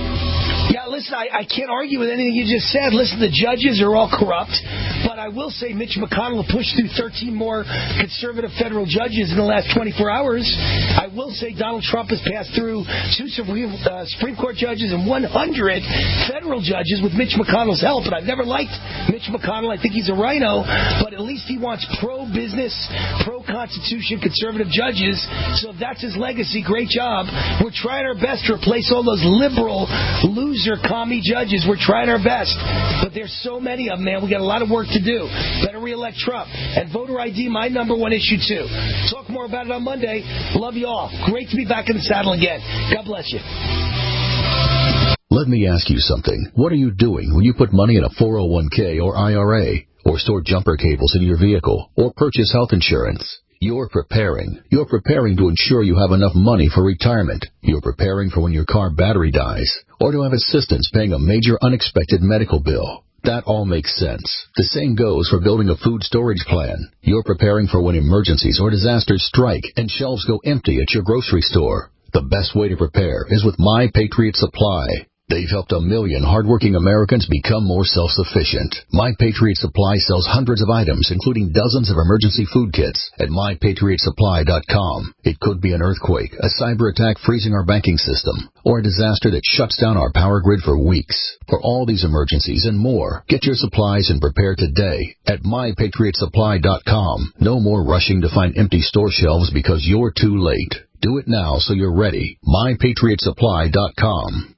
Yeah, listen, I, I can't argue with anything you just said. Listen, the judges are all corrupt, but I will say Mitch McConnell pushed through thirteen more conservative federal judges in the last twenty-four hours. I will say Donald Trump has passed through two Supreme, uh, Supreme Court judges and one hundred federal judges with Mitch McConnell's help, and I've never liked Mitch McConnell. I think he's a rhino, but at least he wants pro-business, pro-constitution conservative judges, so if that's his legacy, great job. We're trying our best to replace all those liberal losers. Are commie judges. We're trying our best, but there's so many of them, man. We got a lot of work to do. too. Better re-elect Trump. And voter I D, my number one issue too. Talk more about it on Monday. Love you all. Great to be back in the saddle again. God bless you. Let me ask you something. What are you doing when you put money in a four oh one k or I R A, or store jumper cables in your vehicle, or purchase health insurance? You're preparing. You're preparing to ensure you have enough money for retirement. You're preparing for when your car battery dies, or to have assistance paying a major unexpected medical bill. That all makes sense. The same goes for building a food storage plan. You're preparing for when emergencies or disasters strike and shelves go empty at your grocery store. The best way to prepare is with My Patriot Supply. They've helped a million hardworking Americans become more self-sufficient. My Patriot Supply sells hundreds of items, including dozens of emergency food kits, at my patriot supply dot com. It could be an earthquake, a cyber attack freezing our banking system, or a disaster that shuts down our power grid for weeks. For all these emergencies and more, get your supplies and prepare today at my patriot supply dot com. No more rushing to find empty store shelves because you're too late. Do it now so you're ready. my patriot supply dot com.